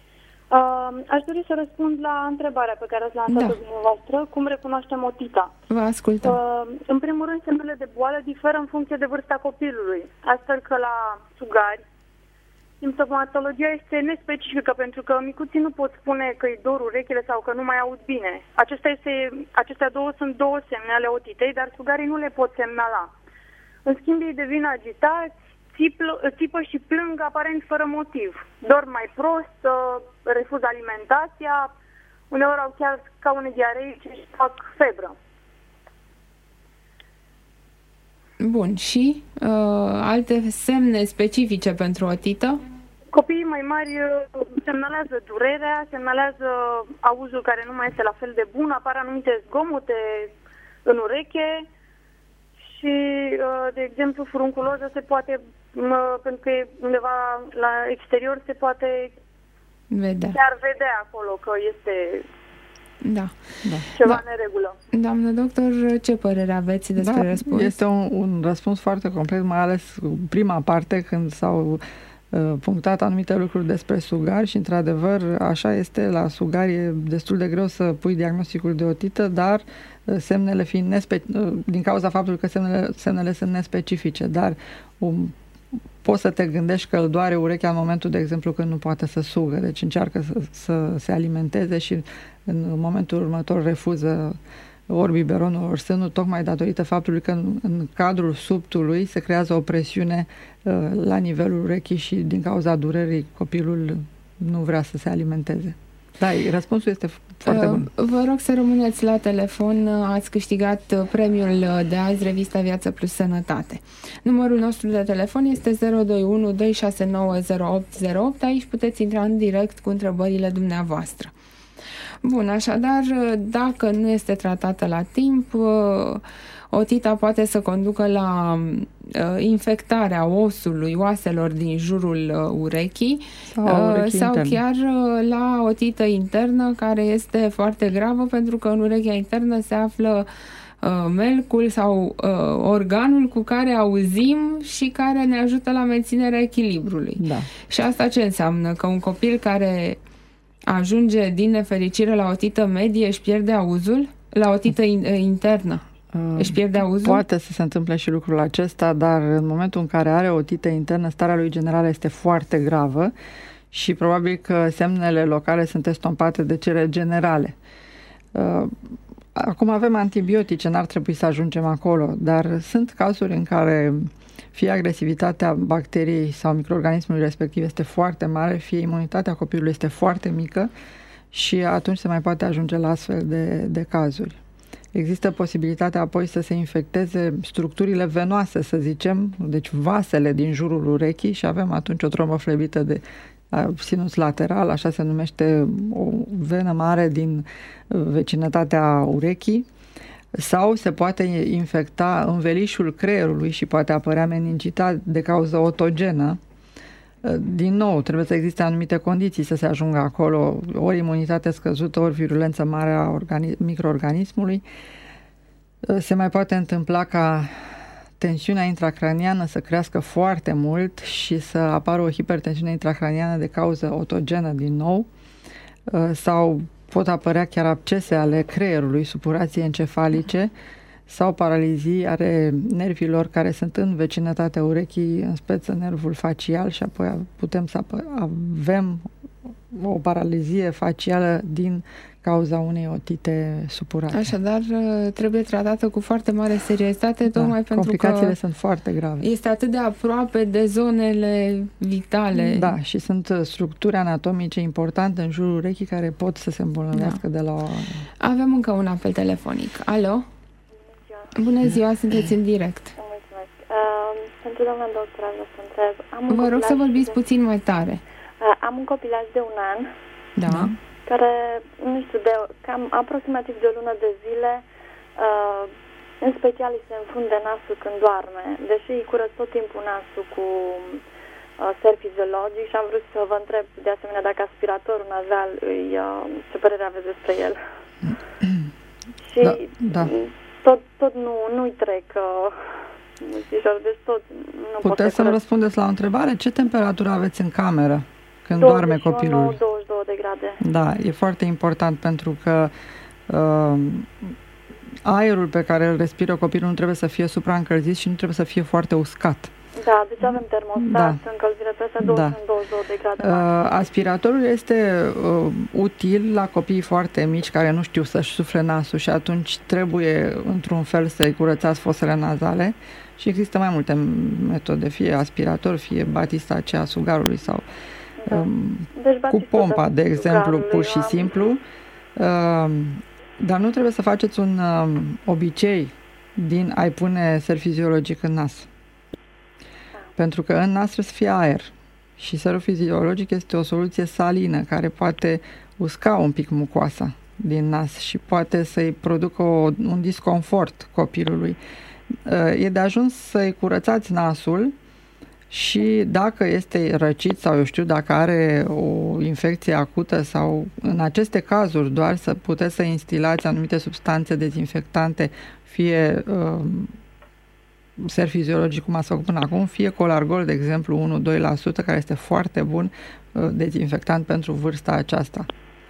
G: Aș dori să răspund la întrebarea pe care ați lansat-o dumneavoastră. Cum recunoaștem otita?
A: Vă ascultăm.
G: În primul rând, semnele de boală diferă în funcție de vârsta copilului. Astfel că la sugari, simptomatologia este nespecifică, pentru că micuții nu pot spune că îi dor urechile sau că nu mai aud bine. Acestea două sunt două semne ale otitei, dar sugarii nu le pot semnala. În schimb, ei devin agitați, țipă și plâng aparent fără motiv. Dorm mai prost, refuză alimentația, uneori au chiar scaune diareice și fac febră.
A: Bun, și alte semne specifice pentru otită?
G: Copiii mai mari semnalează durerea, semnalează auzul care nu mai este la fel de bun, apar anumite zgomote în ureche și, de exemplu, furunculoza se poate, pentru că e undeva la exterior, se poate chiar vedea acolo că este
A: Da.
G: Ceva neregulă.
A: Doamnă doctor, ce părere aveți despre răspuns?
E: Este un răspuns foarte complet, mai ales prima parte, când s-au punctat anumite lucruri despre sugari și, într-adevăr, așa este, la sugari e destul de greu să pui diagnosticul de otită, dar semnele fiind din cauza faptului că semnele sunt nespecifice, dar poți să te gândești că îl doare urechea în momentul, de exemplu, când nu poate să sugă, deci încearcă să se alimenteze și în momentul următor refuză ori biberonul, ori sânul, tocmai datorită faptului că în cadrul subtului se creează o presiune la nivelul urechii și din cauza durerii copilul nu vrea să se alimenteze. Da, răspunsul este foarte bun.
A: Vă rog să rămâneți la telefon, ați câștigat premiul de azi, revista Viață Plus Sănătate. Numărul nostru de telefon este 021 269 0808, aici puteți intra în direct cu întrebările dumneavoastră. Bun, așadar, dacă nu este tratată la timp, otita poate să conducă la infectarea oaselor din jurul urechii sau chiar la otită internă, care este foarte gravă, pentru că în urechea internă se află melcul sau organul cu care auzim și care ne ajută la menținerea echilibrului.
E: Da.
A: Și asta ce înseamnă? Că un copil care ajunge din nefericire la otită medie își pierde auzul? La otită internă își pierde auzul?
E: Poate să se întâmple și lucrul acesta, dar în momentul în care are otită internă, starea lui generală este foarte gravă și probabil că semnele locale sunt estompate de cele generale. Acum avem antibiotice, n-ar trebui să ajungem acolo, dar sunt cazuri în care fie agresivitatea bacteriei sau microorganismului respectiv este foarte mare, fie imunitatea copilului este foarte mică și atunci se mai poate ajunge la astfel de cazuri. Există posibilitatea apoi să se infecteze structurile venoase, să zicem, deci vasele din jurul urechii și avem atunci o tromboflebită de sinus lateral, așa se numește, o venă mare din vecinătatea urechii, sau se poate infecta învelișul creierului și poate apărea meningita de cauză otogenă. Din nou, trebuie să existe anumite condiții să se ajungă acolo, ori imunitate scăzută, ori virulență mare a microorganismului. Se mai poate întâmpla ca tensiunea intracraniană să crească foarte mult și să apară o hipertensiune intracraniană de cauză otogenă din nou, sau pot apărea chiar abscese ale creierului, supurații encefalice sau paralizii ale nervilor care sunt în vecinătatea urechii, în speță nervul facial, și apoi putem să avem o paralizie facială din cauza unei otite supurate.
A: Așadar, trebuie tratată cu foarte mare seriozitate, tocmai pentru că
E: complicațiile sunt foarte grave.
A: Este atât de aproape de zonele vitale.
E: Da, și sunt structuri anatomice importante în jurul urechii care pot să se îmbolnăvească de la...
A: Avem încă un apel telefonic. Alo? Bună ziua, sunteți în direct.
H: Mulțumesc. Pentru doamna doctor, vreau să întreb.
A: Vă rog să vorbiți puțin mai tare.
H: Am un copilaj de 1 an.
A: Da.
H: Care, nu știu, de cam aproximativ de o lună de zile, în special îi se înfunde nasul când doarme, deși îi curăț tot timpul nasul cu ser fiziologic și am vrut să vă întreb de asemenea dacă aspiratorul nazal ce părere aveți despre el. Și tot nu-i trec mulțișor, deci tot nu pot.
E: Puteți să-mi răspundeți la o întrebare? Ce temperatură aveți în cameră când doarme copilul?
H: 21-22 de grade.
E: Da, e foarte important pentru că aerul pe care îl respiră copilul nu trebuie să fie supraîncălzit și nu trebuie să fie foarte uscat.
H: Da, deci avem termostat, încălzire peste 21-22 de grade.
E: Aspiratorul este util la copiii foarte mici care nu știu să-și sufle nasul și atunci trebuie într-un fel să-i curățați fosele nazale și există mai multe metode, fie aspirator, fie batista aceea sugarului sau deci, cu pompa, de exemplu, pur și simplu. Dar nu trebuie să faceți un obicei din a-i pune ser fiziologic în nas. Pentru că în nas trebuie să fie aer. Și serul fiziologic este o soluție salină care poate usca un pic mucoasa din nas și poate să-i producă un disconfort copilului. E de ajuns să-i curățați nasul și dacă este răcit sau eu știu, dacă are o infecție acută sau în aceste cazuri doar să puteți să instilați anumite substanțe dezinfectante, fie ser fiziologic, cum ați făcut până acum, fie Colargol, de exemplu, 1-2%, care este foarte bun dezinfectant pentru vârsta aceasta.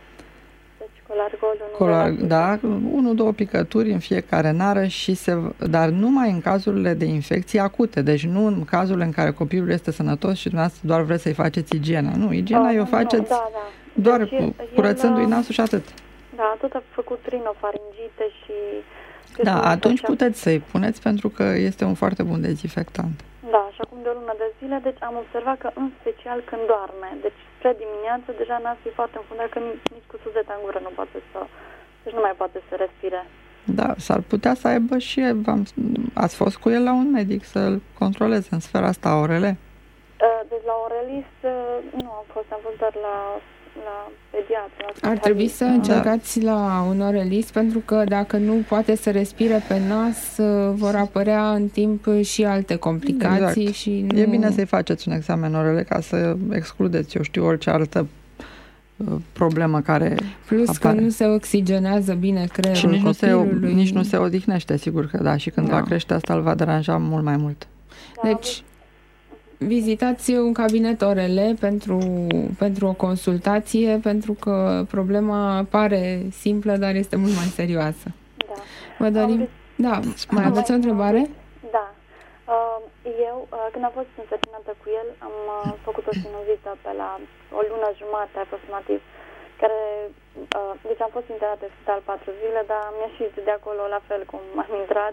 E: Da, 1-2 picături în fiecare nară, dar numai în cazurile de infecții acute, deci nu în cazul în care copilul este sănătos și dumneavoastră doar vreți să-i faceți igiena. Nu, igiena o faceți doar deci curățându-i nasul și atât.
H: Da, tot a făcut rinofaringite și...
E: Da, atunci puteți să-i puneți pentru că este un foarte bun dezinfectant.
H: Da, și acum de o lună de zile, deci am observat că în special când doarme, deci spre dimineață deja nasul e foarte înfundat, că nici cu suzeta în gură nu poate deci nu mai poate să respire. Da,
E: s-ar putea să aibă și ați fost cu el la un medic să-l controleze în sfera asta a orele?
H: Deci la orelist nu am fost doar la pediatru.
A: Ar trebui să încercați la un orelist, pentru că dacă nu poate să respire pe nas, vor apărea în timp și alte complicații.
E: Exact.
A: Și nu...
E: E bine să-i faceți un examen orele ca să excludeți, eu știu, orice altă problemă care
A: Plus
E: apare.
A: Că nu se oxigenează bine creierul
E: și
A: copilului.
E: Nici nu se odihnește, sigur că da, și când va crește asta îl va deranja mult mai mult.
A: Deci vizitați un cabinet orele pentru o consultație, pentru că problema pare simplă, dar este mult mai serioasă.
H: Da.
A: Vă dorim... Da, mai aveți o întrebare?
H: Da. Eu, când am fost însărcinată cu el, am făcut o sinuzită pe la o lună jumate aproximativ, care, deci am fost internată în spital 4 zile, dar am ieșit de acolo la fel cum am intrat.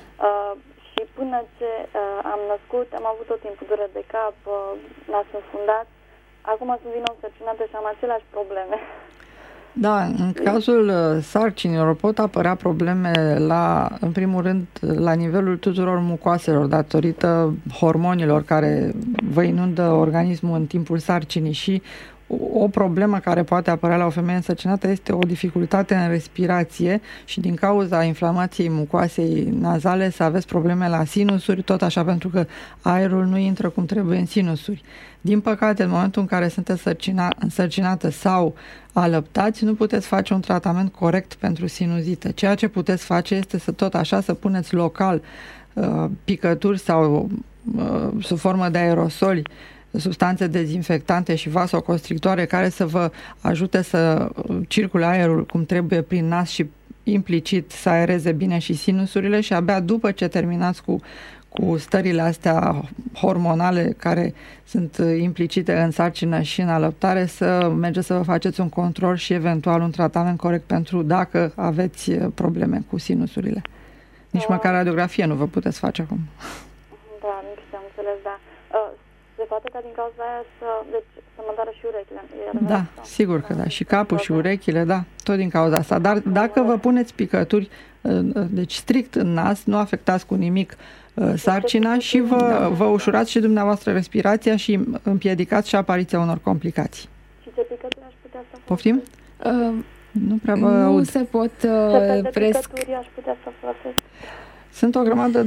H: Și până ce am născut, am avut tot timpul dureri de cap, nas înfundat. Acum sunt din nou însărcinată și am aceleași probleme.
E: Da, în cazul sarcinilor pot apărea probleme în primul rând, la nivelul tuturor mucoaselor, datorită hormonilor care vă inundă organismul în timpul sarcinii și o problemă care poate apărea la o femeie însărcinată este o dificultate în respirație și din cauza inflamației mucoasei nazale să aveți probleme la sinusuri, tot așa, pentru că aerul nu intră cum trebuie în sinusuri. Din păcate, în momentul în care sunteți însărcinată sau alăptați, nu puteți face un tratament corect pentru sinuzită. Ceea ce puteți face este să puneți local picături sau sub formă de aerosoli, substanțe dezinfectante și vasoconstrictoare care să vă ajute să circule aerul cum trebuie prin nas și implicit să aereze bine și sinusurile, și abia după ce terminați cu stările astea hormonale care sunt implicite în sarcină și în alăptare, să mergeți să vă faceți un control și eventual un tratament corect pentru dacă aveți probleme cu sinusurile. Nici măcar radiografie nu vă puteți face acum.
H: Da, nici am înțeles, da. Se poate ca din cauza aia să mă doară și urechile.
E: Da, sigur că da. Și capul și urechile, da, tot din cauza asta. Dar dacă vă puneți picături, deci strict în nas, nu afectați cu nimic sarcina și vă ușurați și dumneavoastră respirația și împiedicați și apariția unor complicații.
H: Și ce picături aș putea să fac?
E: Poftim? Nu prea vă aud.
A: Se pot
H: picături aș putea să folosesc?
E: Sunt o grămadă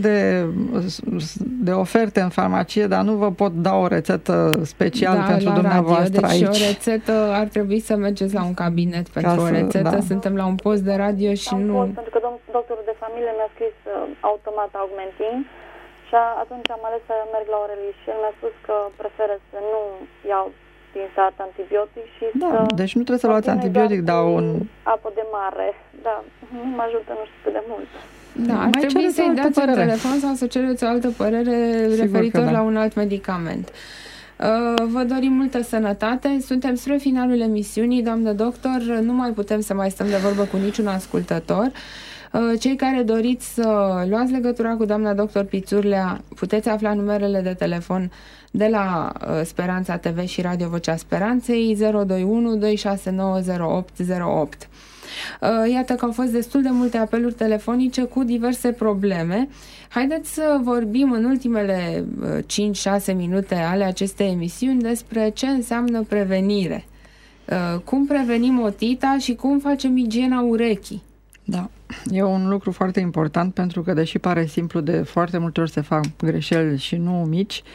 E: de oferte în farmacie, dar nu vă pot da o rețetă special pentru dumneavoastră
A: radio, deci
E: aici.
A: o rețetă ar trebui să mergeți la un cabinet pentru o rețetă. Da. Suntem la un post de radio și nu...
H: Pentru că doctorul de familie mi-a scris automat Augmentin și atunci am ales să merg la orelist și el mi-a spus că preferă să nu iau din start antibiotic și
E: deci nu trebuie să luați antibiotic, dar un...
H: apă de mare. Da, nu mă ajută nu știu cât de mult.
A: Da, ar trebui să-i dați un telefon sau să cereți o altă părere referitor la un alt medicament. Vă dorim multă sănătate. Suntem spre finalul emisiunii, doamnă doctor. Nu mai putem să mai stăm de vorbă cu niciun ascultător. Cei care doriți să luați legătura cu doamna doctor Pițurlea, puteți afla numerele de telefon de la Speranța TV și Radio Vocea Speranței 021 269 0808. Iată că au fost destul de multe apeluri telefonice cu diverse probleme. Haideți să vorbim în ultimele 5-6 minute ale acestei emisiuni despre ce înseamnă prevenire. Cum prevenim otita și cum facem igiena urechii.
E: Da, e un lucru foarte important pentru că, deși pare simplu, de foarte multe ori se fac greșeli și nu mici.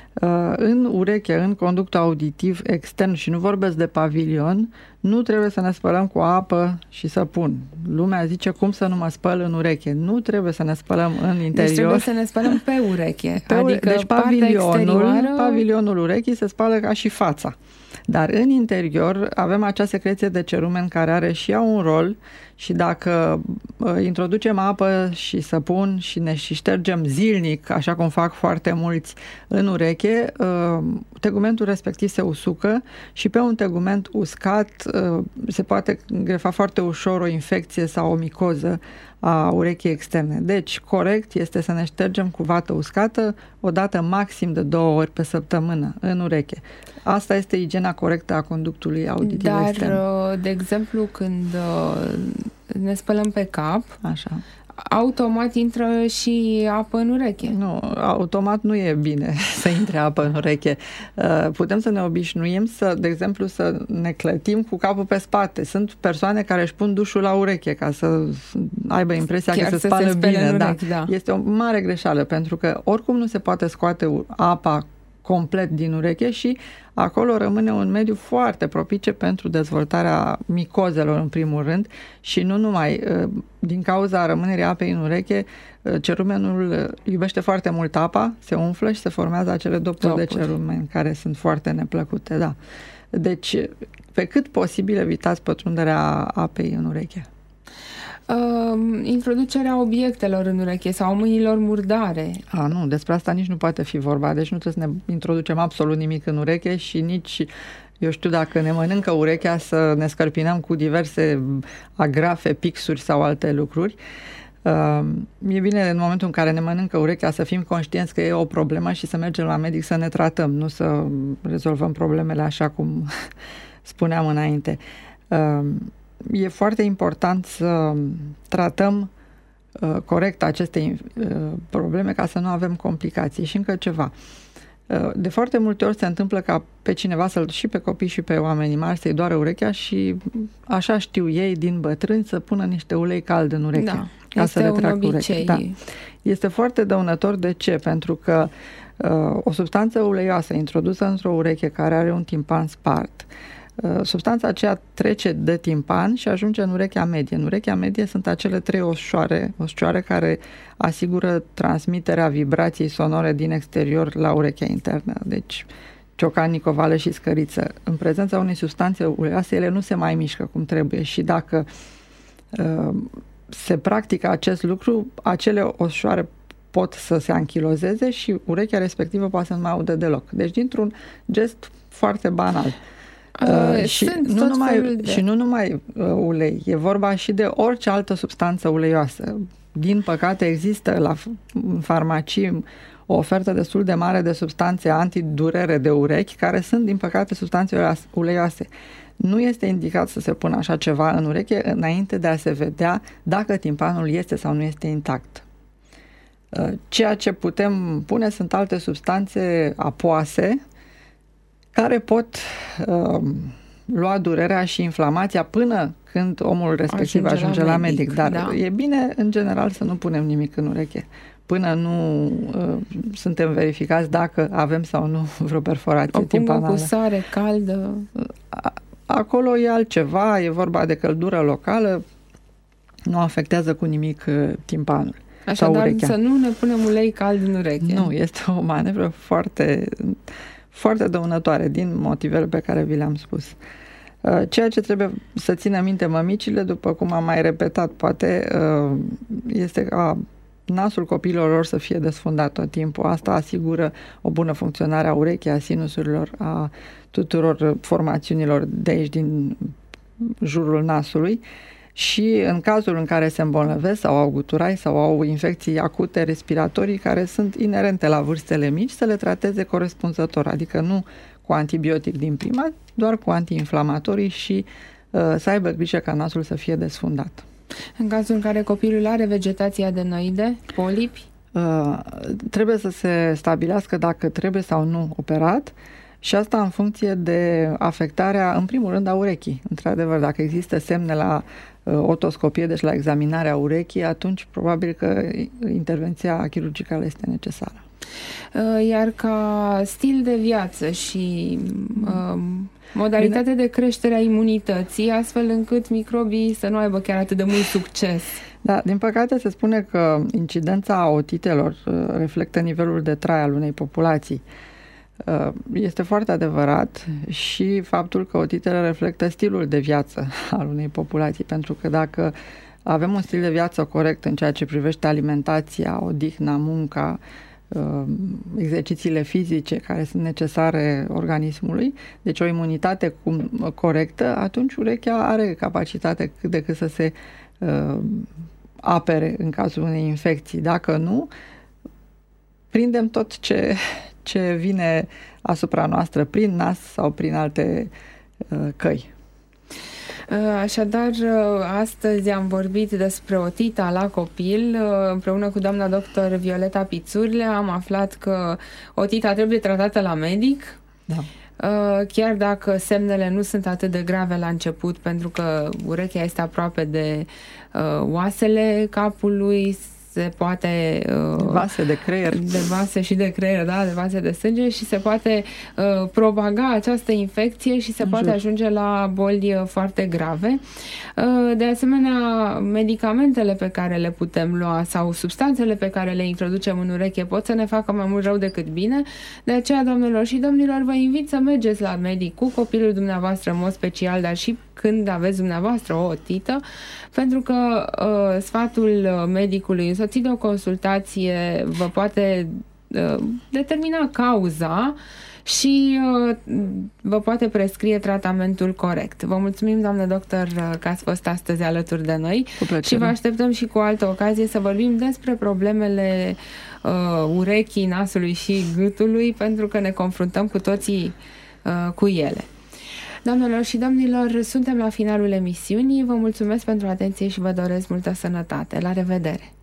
E: În ureche, în conductul auditiv extern, și nu vorbesc de pavilion, nu trebuie să ne spălăm cu apă și săpun. Lumea zice cum să nu mă spăl în ureche. Nu trebuie să ne spălăm în interior.
A: Deci trebuie să ne spălăm pe ureche. Adică
E: deci pavilionul urechii se spală ca și fața. Dar în interior avem acea secreție de cerumen care are și ea un rol și dacă introducem apă și săpun și ne ștergem zilnic, așa cum fac foarte mulți în ureche, tegumentul respectiv se usucă și pe un tegument uscat se poate grefa foarte ușor o infecție sau o micoză a urechii externe. Deci, corect este să ne ștergem cu vată uscată o dată maxim de 2 ori pe săptămână în ureche. Asta este igiena corectă a conductului auditiv extern.
A: Dar, de exemplu, când ne spălăm pe cap,
E: așa,
A: automat intră și apă în ureche.
E: Nu, automat nu e bine să intre apă în ureche. Putem să ne obișnuim de exemplu, să ne clătim cu capul pe spate. Sunt persoane care își pun dușul la ureche ca să aibă impresia
A: chiar
E: că se spală bine.
A: Urechi, da.
E: Este o mare greșeală, pentru că oricum nu se poate scoate apa complet din ureche și acolo rămâne un mediu foarte propice pentru dezvoltarea micozelor în primul rând și nu numai. Din cauza rămânerii apei în ureche, cerumenul iubește foarte mult apa, se umflă și se formează acele dopuri de cerumen care sunt foarte neplăcute. Da. Deci, pe cât posibil evitați pătrunderea apei în ureche.
A: Introducerea obiectelor în ureche sau mâinilor murdare.
E: Nu, despre asta nici nu poate fi vorba. Deci nu trebuie să ne introducem absolut nimic în ureche și nici, eu știu, dacă ne mănâncă urechea să ne scărpinăm cu diverse agrafe, pixuri sau alte lucruri. E bine în momentul în care ne mănâncă urechea să fim conștienți că e o problemă și să mergem la medic să ne tratăm, nu să rezolvăm problemele așa cum spuneam înainte. E foarte important să tratăm corect aceste probleme ca să nu avem complicații. Și încă ceva. De foarte multe ori se întâmplă ca pe cineva, și pe copii și pe oamenii mari, să-i doară urechea și așa știu ei din bătrâni să pună niște ulei cald în ureche.
A: Da,
E: ca să le treacă
A: urechea.
E: Da. Este foarte dăunător. De ce? Pentru că o substanță uleioasă introdusă într-o ureche care are un timpan spart, substanța aceea trece de timpan și ajunge în urechea medie. În urechea medie sunt acele 3 oșcioare care asigură transmiterea vibrației sonore din exterior la urechea internă. Deci ciocan, nicovale și scăriță. În prezența unei substanțe uleioase, ele nu se mai mișcă cum trebuie și dacă se practică acest lucru, acele oșcioare pot să se anchilozeze și urechea respectivă poate să nu mai audă deloc. Deci dintr-un gest foarte banal. Și nu numai ulei, e vorba și de orice altă substanță uleioasă. Din păcate există în farmacii o ofertă destul de mare de substanțe antidurere de urechi, care sunt, din păcate, substanțe uleioase. Nu este indicat să se pună așa ceva în ureche înainte de a se vedea dacă timpanul este sau nu este intact. Ceea ce putem pune sunt alte substanțe apoase care pot lua durerea și inflamația până când omul respectiv ajunge la medic. Dar da, e bine, în general, să nu punem nimic în ureche până nu suntem verificați dacă avem sau nu vreo perforație timpanală.
A: O pungă cu sare caldă.
E: Acolo e altceva, e vorba de căldură locală, nu afectează cu nimic timpanul.
A: Așadar, să nu ne punem ulei cald în ureche.
E: Nu, este o manevră foarte, foarte dăunătoare din motivele pe care vi le-am spus. Ceea ce trebuie să țină minte mămicile, după cum am mai repetat, poate, este ca nasul copiilor lor să fie desfundat tot timpul. Asta asigură o bună funcționare a urechii, a sinusurilor, a tuturor formațiunilor de aici din jurul nasului. Și în cazul în care se îmbolnăvesc sau au guturai sau au infecții acute respiratorii care sunt inerente la vârstele mici, să le trateze corespunzător, adică nu cu antibiotic din prima, doar cu antiinflamatorii și să aibă grijă ca nasul să fie desfundat.
A: În cazul în care copilul are vegetație adenoide, polipi?
E: Trebuie să se stabilească dacă trebuie sau nu operat și asta în funcție de afectarea, în primul rând, a urechii. Într-adevăr, dacă există semne la otoscopie, deci la examinarea urechii, atunci probabil că intervenția chirurgicală este necesară.
A: Iar ca stil de viață și modalitate de creștere a imunității, astfel încât microbii să nu aibă chiar atât de mult succes.
E: Da, din păcate se spune că incidența otitelor reflectă nivelul de trai al unei populații. Este foarte adevărat și faptul că otitele reflectă stilul de viață al unei populații, pentru că dacă avem un stil de viață corect în ceea ce privește alimentația, odihna, munca, exercițiile fizice care sunt necesare organismului, deci o imunitate corectă, atunci urechea are capacitate cât de cât să se apere în cazul unei infecții. Dacă nu, prindem tot ce vine asupra noastră prin nas sau prin alte căi.
A: Așadar, astăzi am vorbit despre otita la copil. Împreună cu doamna doctor Violeta Pițurle am aflat că otita trebuie tratată la medic.
E: Da.
A: Chiar dacă semnele nu sunt atât de grave la început, pentru că urechea este aproape de oasele capului, se poate...
E: de vase de creier.
A: De vase și de creier, da, de vase de sânge și se poate propaga această infecție și se poate ajunge la boli foarte grave. De asemenea, medicamentele pe care le putem lua sau substanțele pe care le introducem în ureche pot să ne facă mai mult rău decât bine. De aceea, doamnelor și domnilor, vă invit să mergeți la medic cu copilul dumneavoastră în mod special, dar și când aveți dumneavoastră o otită, pentru că sfatul medicului însoțit de o consultație vă poate determina cauza și vă poate prescrie tratamentul corect. Vă mulțumim, doamnă doctor, că ați fost astăzi alături de noi și vă așteptăm și cu o altă ocazie să vorbim despre problemele urechii, nasului și gâtului, pentru că ne confruntăm cu toții cu ele. Doamnelor și domnilor, suntem la finalul emisiunii. Vă mulțumesc pentru atenție și vă doresc multă sănătate. La revedere!